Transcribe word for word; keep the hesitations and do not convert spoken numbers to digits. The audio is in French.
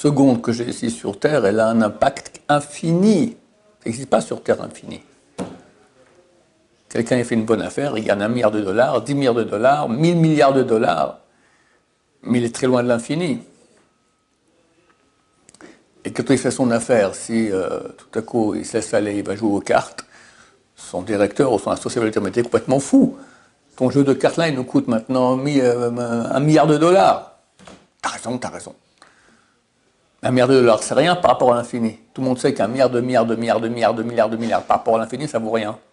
seconde que j'ai ici sur Terre, elle a un impact infini. Ça n'existe pas sur Terre infini. Quelqu'un a fait une bonne affaire, il gagne un milliard de dollars, dix milliards de dollars, mille milliards de dollars, mais il est très loin de l'infini. Et quand il fait son affaire, si euh, tout à coup il se laisse aller, il va jouer aux cartes, son directeur ou son associé va lui dire mais t'es complètement fou. Ton jeu de cartes là, il nous coûte maintenant un milliard de dollars. T'as raison, t'as raison. Un milliard de dollars, c'est rien par rapport à l'infini. Tout le monde sait qu'un milliard de milliards de milliards de milliards de milliards de milliards par rapport à l'infini, ça vaut rien.